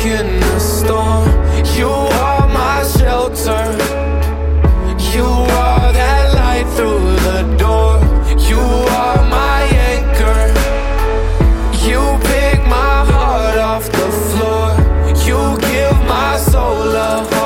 in the storm. You are my shelter. You are that light through the door. You are my anchor. You pick my heart off the floor. You give my soul a home.